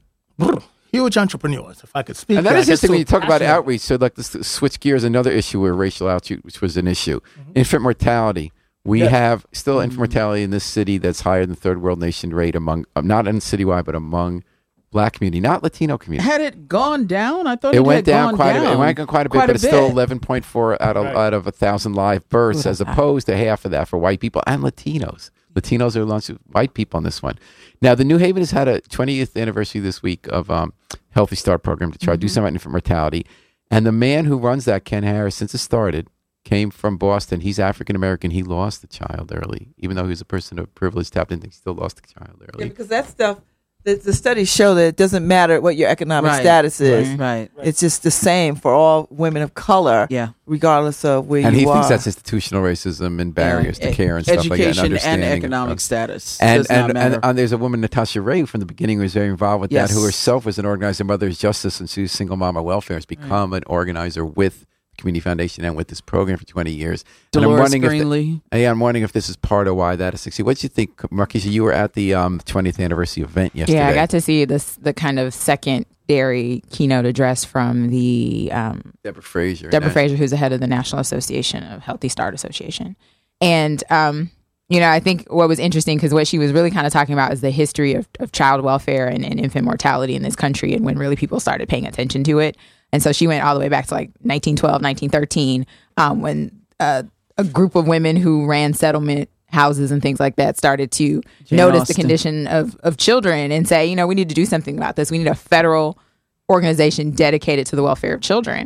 huge entrepreneurs. If I could speak, And that I is get interesting so when you talk about passionate. outreach. So, like, let's switch gears. Another issue where racial outreach, which was an issue, infant mortality. We Yes. have still infant mortality in this city that's higher than third world nation rate among, uh, not in citywide, but among Black community, not Latino community. Had it gone down? I thought It it, went had down gone quite down. a bit. It went down quite a bit, Quite but it's still bit. eleven point four out of Right. out of a thousand live births, as opposed to half of that for white people and Latinos. Latinos are lots of white people on this one. Now, the New Haven has had a twentieth anniversary this week of um, Healthy Start program to try to do something about infant mortality. And the man who runs that, Ken Harris, since it started, came from Boston. He's African American. He lost a child early, even though he was a person of privilege. Tapped into, he still lost a child Yeah, early. because that stuff, the, the studies show that it doesn't matter what your economic Right. status is. Right. It's just the same for all women of color, Yeah. regardless of where And you he are. thinks that's institutional racism and barriers Yeah. to care and stuff like that. Education and understanding of- economic status. And does not and, and, matter. and there's a woman, Natasha Ray, who from the beginning was very involved with Yes. that, who herself was an organizer, Mother's Justice, and she's single mama welfare, has become an organizer with the Community Foundation and with this program for twenty years. And I'm Dolores wondering if the- Greenlee. yeah, I'm wondering if this is part of why that is succeed. What do you think, Marquisha? You were at the um, twentieth anniversary event yesterday. Yeah, I got to see this the kind of secondary keynote address from the um, Deborah Fraser. Deborah and- Fraser, who's the head of the National Association of Healthy Start Association. And, um, you know, I think what was interesting, because what she was really kind of talking about is the history of, of child welfare and, and infant mortality in this country, and when really people started paying attention to it. And so she went all the way back to like nineteen twelve, nineteen thirteen, um, when uh, a group of women who ran settlement houses and things like that started to Jane notice Austen. the condition of, of children and say, you know, we need to do something about this. We need a federal organization dedicated to the welfare of children.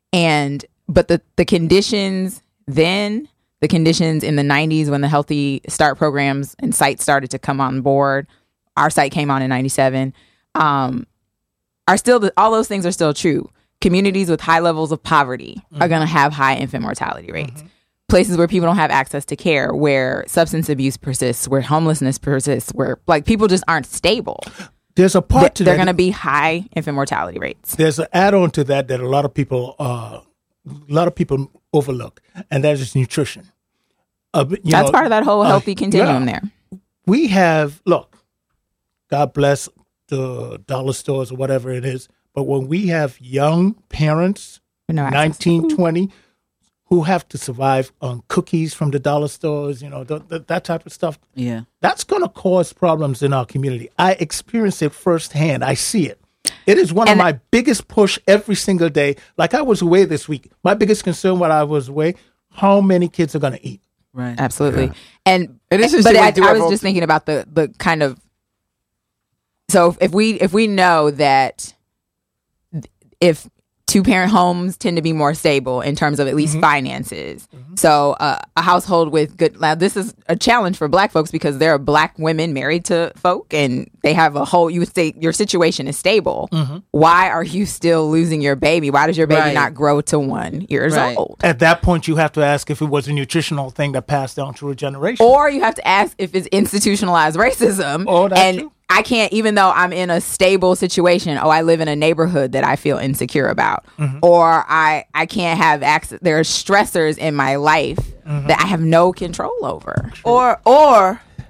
And but the the conditions then, the conditions in the nineties when the Healthy Start programs and sites started to come on board, our site came on in ninety-seven, um, are still the, all those things are still true. Communities with high levels of poverty mm-hmm. are going to have high infant mortality rates. Mm-hmm. Places where people don't have access to care, where substance abuse persists, where homelessness persists, where like people just aren't stable. There's a part Th- to they're that. going to be high infant mortality rates. There's an add-on to that that a lot of people, uh, a lot of people overlook, and that is nutrition. Uh, you That's know, part of that whole uh, healthy continuum yeah. there. We have, look, God bless the dollar stores or whatever it is, but when we have young parents, No access. nineteen, twenty, who have to survive on cookies from the dollar stores, you know, th- th- that type of stuff, Yeah. that's going to cause problems in our community. I experience it firsthand. I see it. It is one And- of my biggest push every single day. Like I was away this week. My biggest concern when I was away, how many kids are going to eat? Right. Absolutely. And It is but interesting I, we do I have was all- just thinking about the the kind of so if we if we know that if two parent homes tend to be more stable in terms of at least finances. So uh, a household with good, now this is a challenge for Black folks because there are Black women married to folk and they have a whole, you would say your situation is stable. Why are you still losing your baby? Why does your baby Right. not grow to one years Right. old? At that point, you have to ask if it was a nutritional thing that passed down through a generation. Or you have to ask if it's institutionalized racism. Oh, that's and true. I can't, even though I'm in a stable situation, oh, I live in a neighborhood that I feel insecure about. Mm-hmm. Or I, I can't have access. There are stressors in my life Mm-hmm. that I have no control over. Or or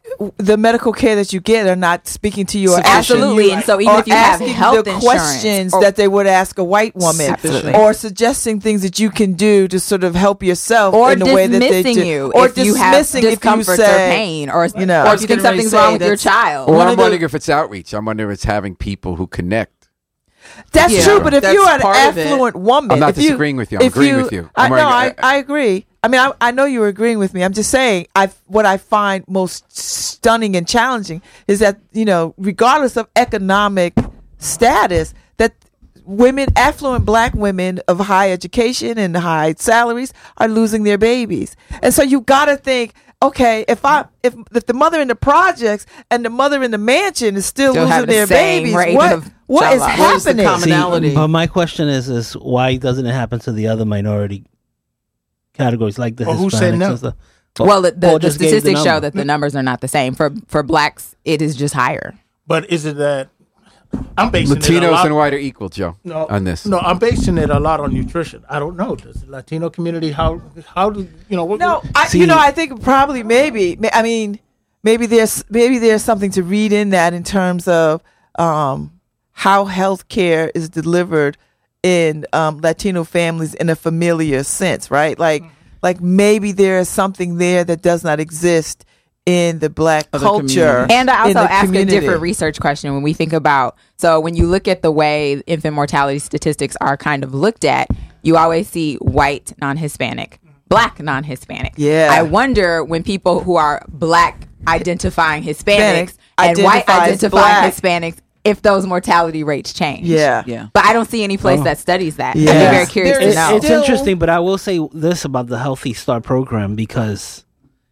the medical care that you get are not speaking to you or Sufficient. asking Absolutely. you, And so even or if you have asking health the insurance questions or- that they would ask a white woman, Absolutely. or suggesting things that you can do to sort of help yourself or in the way that they dismissing do, you or if you have dismissing if you discomfort say, or pain, or you know, or I if was you think getting ready something's to wrong say with your that's- child. Or One I'm of the- wondering if it's outreach. I'm wondering if it's having people who connect. That's Yeah. true, but if That's you're an part of it. affluent woman, I'm not if you- disagreeing with you. I'm if agreeing with you. I I'm know. already- I, I agree. I mean, I, I know you're agreeing with me. I'm just saying, I what I find most stunning and challenging is that, you know, regardless of economic status, that women, affluent black women of high education and high salaries, are losing their babies, and so you got to think. Okay, if I if if the mother in the projects and the mother in the mansion is still, Still losing have the their same babies, rate what of what child is loss. What is the happening? common- Commonality. But my question is, is why doesn't it happen to the other minority categories like the Well, who Hispanics said no? and stuff? Well, the, the, Paul the just gave the statistics show number. that the numbers are not the same. For for blacks, it is just higher. But is it that I'm basing it a Latinos lot, and white are equal, Joe, no, on this. No, I'm basing it a lot on nutrition. I don't know. Does the Latino community how how do you know? What, No, I, See- you know, I think probably maybe. ma- I mean, maybe there's maybe there's something to read in that in terms of um, how health care is delivered in um, Latino families in a familiar sense, right? Like, like maybe there is something there that does not exist in the black Other culture. communities. And I in also the ask community. a different research question when we think about, so when you look at the way infant mortality statistics are kind of looked at, you always see white, non-Hispanic, black, non-Hispanic. Yeah. I wonder when people who are black identifying Hispanics Hispanics and white identifies identifying black. Hispanics, if those mortality rates change. Yeah. Yeah. But I don't see any place Oh. that studies that. Yeah. I'd be very curious There to is know. It's Still- interesting, but I will say this about the Healthy Start program because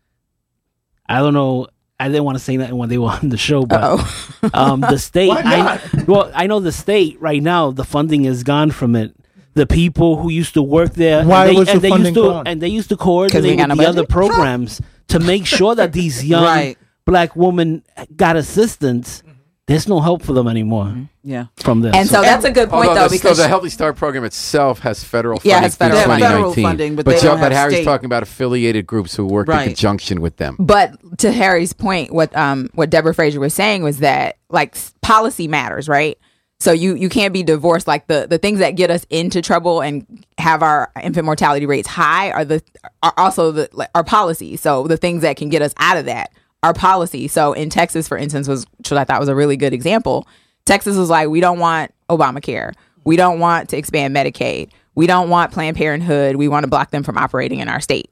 I don't know. I didn't want to say nothing when they were on the show, but Uh-oh. um, the state. Why I, not? well, I know the state right now. The funding is gone from it. The people who used to work there, Why and they, was the and they funding used to, gone? and they used to we coordinate got with no the other budget? programs to make sure that these young Right. black women got assistance. There's no help for them anymore Yeah. from this. And so that's a good point, Although though, the, because so the Healthy Start program itself has federal Yeah, funding has through federal twenty funding. nineteen. Federal funding, but but, they Joe, don't but have Harry's state. talking about affiliated groups who work Right. in conjunction with them. But to Harry's point, what um what Deborah Fraser was saying was that like s- policy matters, right? So you you can't be divorced. Like the the things that get us into trouble and have our infant mortality rates high are the are also the like, our policy. So the things that can get us out of that are policy. So in Texas, for instance, was which I thought was a really good example. Texas was like, we don't want Obamacare. We don't want to expand Medicaid. We don't want Planned Parenthood. We want to block them from operating in our state.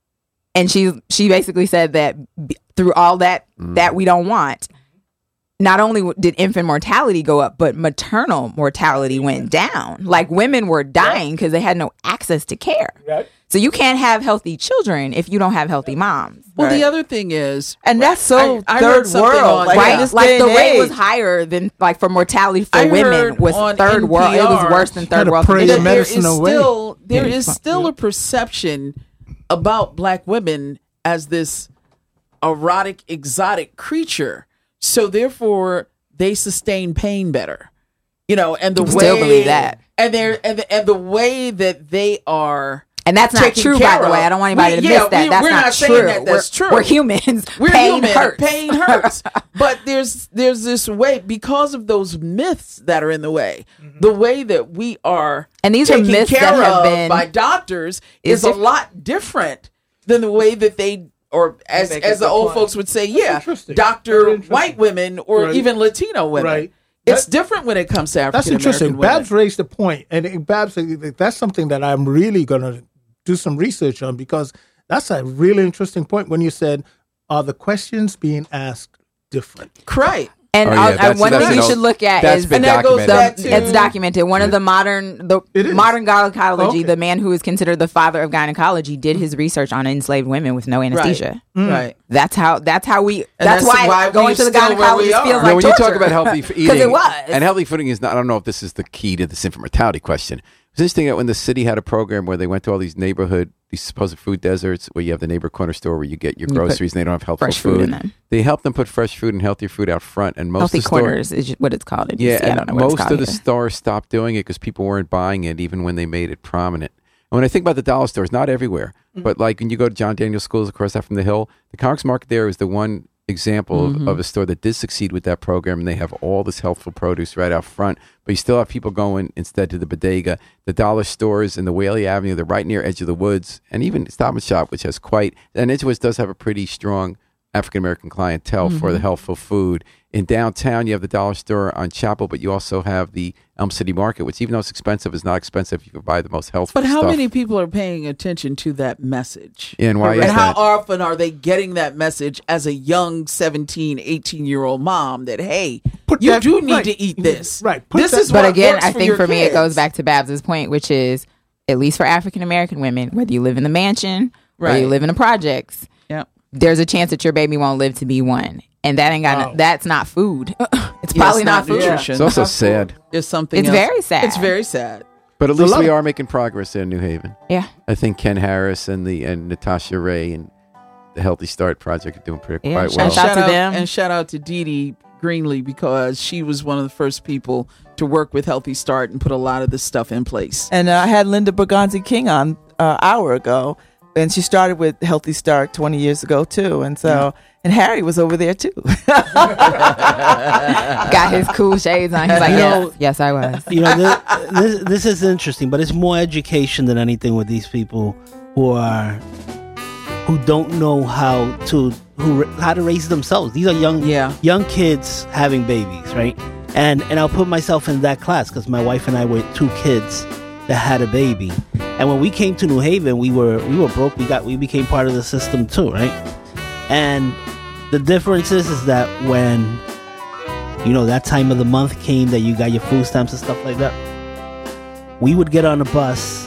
And she she basically said that b- through all that that we don't want, not only w- did infant mortality go up, but maternal mortality went down. Like women were dying because they had no access to care. Right. So you can't have healthy children if you don't have healthy moms. Well, Right. the other thing is, And that's so I- I third read something world. on- Like, Right, in this like day the and rate was age. higher than like for mortality for I women heard was on third world. It was N P R worse than third Gotta world pray that your conditions. there medicine is away. still there Yeah. is still a perception about black women as this erotic, exotic creature. So therefore, they sustain pain better. You know, and the way Still believe that. and they're and the, and the way that they are. And that's not taken true, by care the way. of. I don't want anybody We- to yeah, miss that. we- That's we're not, not true. saying that that's we're, true. We're humans. We're Pain human. hurts. Pain hurts. But there's there's this way because of those myths that are in the way. The way that we are And these are taken myths care that have of been- by doctors is is a diff- lot different than the way that they or as make a as the good old point. folks would say, yeah, interesting. doctor Very interesting. white women or Right. even Latino women. Right. It's That- different when it comes to African That's American interesting. women. Babs raised a point, and it- Babs, that's something that I'm really going to do some research on because that's a really interesting point when you said, are the questions being asked different? Right. And Oh, yeah, I'll- that's- and one that's thing an you old- should look at that's is been And that goes documented. back to- it's documented. One of the modern, the It is. modern gynecology, Okay. the man who is considered the father of gynecology, did his research on enslaved women with no anesthesia. Right. That's how. That's how we. that's That's, why, why going we're to the still where we gynecologist are. feels Yeah, like No, when you talk torture. about healthy f- eating, because it was. and healthy footing is not. I don't know if this is the key to this infant mortality question. It's interesting that when the city had a program where they went to all these neighborhood, these supposed food deserts, where you have the neighbor corner store where you get your You put groceries and they don't have helpful fresh food in them. They help them put fresh food and healthier food out front, and most Healthy of the store- corners is what it's called. In Yeah, D C. I don't and know what it's most called of the here. stores stopped doing it because people weren't buying it, even when they made it prominent. And when I think about the dollar stores, not everywhere, but like when you go to John Daniel Schools across that from the hill, the Congress Market there is the one example of, of a store that did succeed with that program, and they have all this healthful produce right out front, but you still have people going instead to the bodega. The dollar stores in the Whaley Avenue, they're right near Edge of the Woods, and even Stop and Shop, which has quite, and Edge of the Woods does have a pretty strong African-American clientele for the healthful food. In downtown, you have the dollar store on Chapel, but you also have the Elm City Market, which even though it's expensive, is not expensive. You can buy the most healthful But how stuff. many people are paying attention to that message? And why is and how that? often are they getting that message as a young seventeen, eighteen-year-old mom that, hey, Put you that- do need right. to eat this. Right. Put This that- is But what again, works I think your for me, it goes kids. back to Babs's point, which is at least for African American women, whether you live in the mansion or Right. you live in the projects, Yep. there's a chance that your baby won't live to be one, and that ain't got. Wow. No, that's not food. it's Yeah, probably it's not, food. nutrition. It's also sad, It's something It's else. very sad. It's very sad. but at It's a least lot we of- are making progress there in New Haven. Yeah, I think Ken Harris and the and Natasha Ray and the Healthy Start Project are doing pretty Yeah, quite shout well. out to them. And shout out to Dee Dee Greenlee, because she was one of the first people to work with Healthy Start and put a lot of this stuff in place. And uh, I had Linda Berganzi King on uh, an hour ago, and she started with Healthy Start twenty years ago too. And so, and Harry was over there too. got his cool shades on. He's like, You yes, know- yes, I was. You know, this, this this is interesting, but it's more education than anything with these people who are who don't know how to who how to raise themselves. These are young Yeah. young kids having babies, right? And and I'll put myself in that class because my wife and I were two kids that had a baby. And when we came to New Haven, we were we were broke. We got we became part of the system too, right? And the difference is is that when you know that time of the month came that you got your food stamps and stuff like that, we would get on a bus,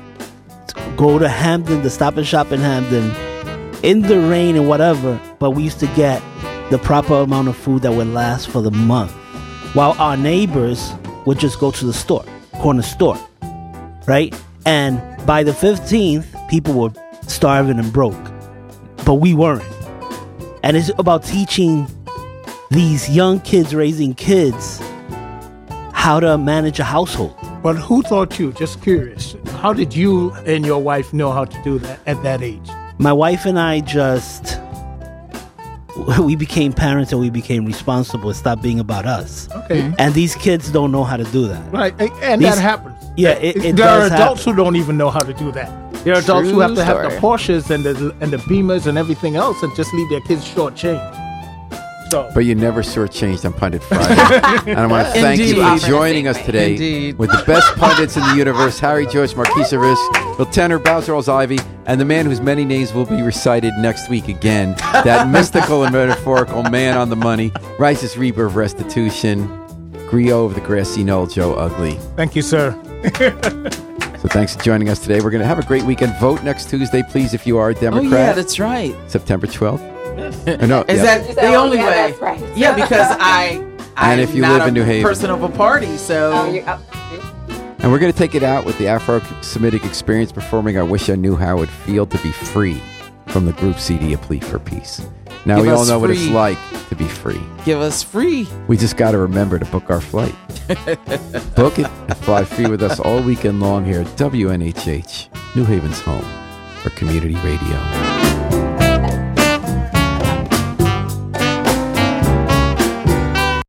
go to Hampton, the Stop and Shop in Hampton, in the rain and whatever, but we used to get the proper amount of food that would last for the month, while our neighbors would just go to the store, corner store, right? And by the fifteenth, people were starving and broke, but we weren't. And it's about teaching these young kids, raising kids, how to manage a household. But who taught you? Just curious. How did you and your wife know how to do that at that age? My wife and I just, we became parents and we became responsible. It stopped being about us. Okay. And these kids don't know how to do that. Right. And, and These- that happens. Yeah, it, it there are does adults happen. who don't even know how to do that. There are adults who True have to have the story. Porsches and the and the Beamers and everything else and just leave their kids short change. So But you never shortchanged on Pundit Friday. And I want to thank you Indeed. for joining us today Indeed. with the best pundits in the universe, Harry George, Marquisa Risk, Bill Tenner, Bowser Ivy, and the man whose many names will be recited next week again, that mystical and metaphorical man on the money, Rice's Reaper of Restitution, Griot of the Grassy Knoll, Joe Ugly. thank you, sir. So thanks for joining us today. We're going to have a great weekend. Vote next Tuesday, please, if you are a Oh, Democrat. yeah, that's right. September twelfth. Or no, Is yeah. that the only yeah, way? that's right. Yeah, because I, I'm And if you not live a in New Haven. person of a party, so Oh, you- oh, And we're going to take it out with the Afro-Semitic Experience performing I Wish I Knew How It Would Feel to Be Free from the group C D A Plea for Peace. Now, Give we all us know what it's free. like to be free. give us free. We just got to remember to book our flight. Book it and fly free with us all weekend long here at W N H H, New Haven's home for community radio.